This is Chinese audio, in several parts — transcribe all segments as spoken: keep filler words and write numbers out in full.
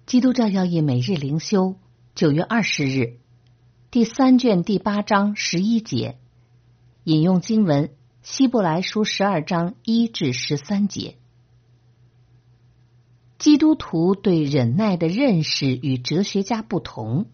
基督教要义每日灵修，九月二十日，第三卷第八章十一节，引用经文希伯来书十二章一至十三节。基督徒对忍耐的认识与哲学家不同。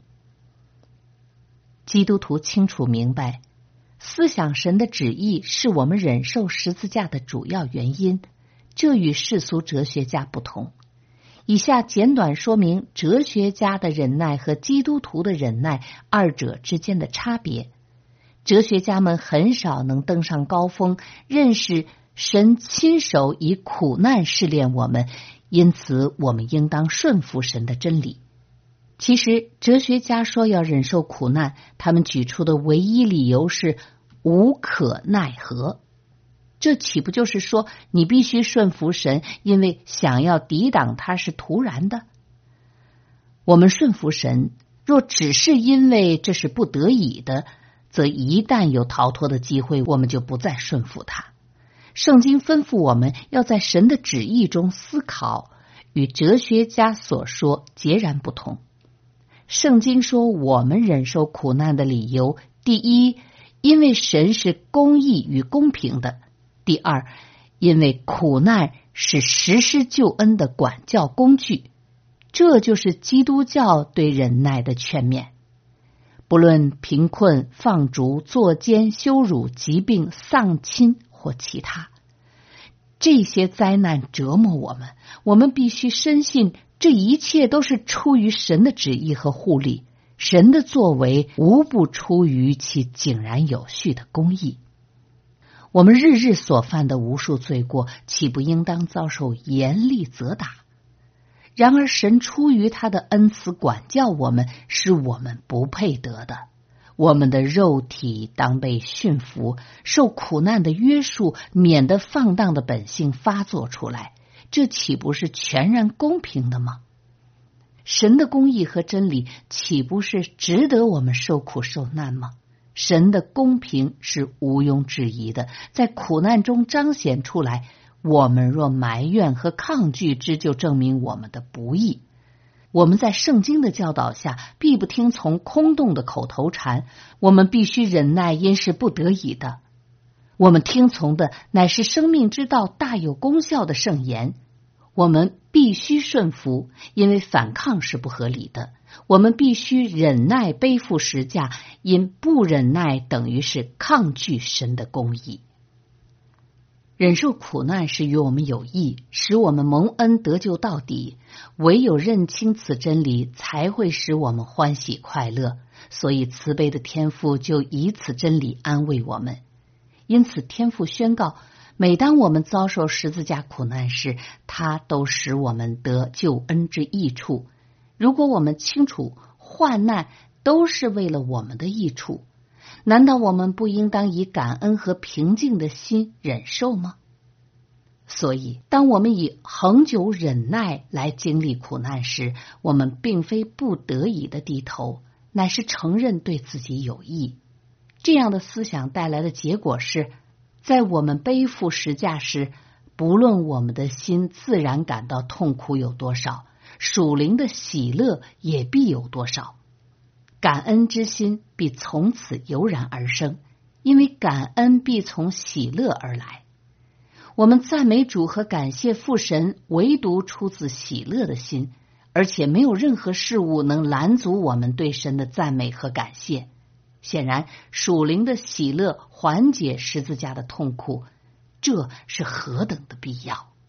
基督徒清楚明白，思想神的旨意是我们忍受十字架的主要原因，这与世俗哲学家不同。以下简短说明哲学家的忍耐和基督徒的忍耐二者之间的差别。哲学家们很少能登上高峰，认识神亲手以苦难试炼我们，因此我们应当顺服神的真理。其实哲学家说要忍受苦难，他们举出的唯一理由是无可奈何。这岂不就是说你必须顺服神，因为想要抵挡他是徒然的？我们顺服神，若只是因为这是不得已的，则一旦有逃脱的机会，我们就不再顺服他。圣经吩咐我们要在神的旨意中思考，与哲学家所说截然不同。圣经说我们忍受苦难的理由，第一，因为神是公义与公平的；第二，因为苦难是实施救恩的管教工具。这就是基督教对忍耐的劝勉。不论贫困、放逐、作奸、羞辱、疾病、丧亲或其他，这些灾难折磨我们，我们必须深信这一切都是出于神的旨意和护理，神的作为无不出于其井然有序的公义。我们日日所犯的无数罪过，岂不应当遭受严厉责打？然而神出于他的恩慈管教我们，是我们不配得的。我们的肉体当被驯服，受苦难的约束，免得放荡的本性发作出来，这岂不是全然公平的吗？神的公义和真理岂不是值得我们受苦受难吗？神的公平是毋庸置疑的，在苦难中彰显出来。我们若埋怨和抗拒之，就证明我们的不义。我们在圣经的教导下，必不听从空洞的口头禅。我们必须忍耐，因是不得已的。我们听从的乃是生命之道大有功效的圣言。我们必须顺服，因为反抗是不合理的。我们必须忍耐背负十架，因不忍耐等于是抗拒神的公义。忍受苦难是与我们有益，使我们蒙恩得救到底。唯有认清此真理，才会使我们欢喜快乐。所以慈悲的天父就以此真理安慰我们。因此天父宣告，每当我们遭受十字架苦难时，他都使我们得救恩之益处。如果我们清楚患难都是为了我们的益处，难道我们不应当以感恩和平静的心忍受吗？所以当我们以恒久忍耐来经历苦难时，我们并非不得已的低头，乃是承认对自己有益。这样的思想带来的结果是，在我们背负十架时，不论我们的心自然感到痛苦有多少，属灵的喜乐也必有多少。感恩之心必从此油然而生，因为感恩必从喜乐而来。我们赞美主和感谢父神，唯独出自喜乐的心，而且没有任何事物能拦阻我们对神的赞美和感谢。显然，属灵的喜乐缓解十字架的痛苦，这是何等的必要！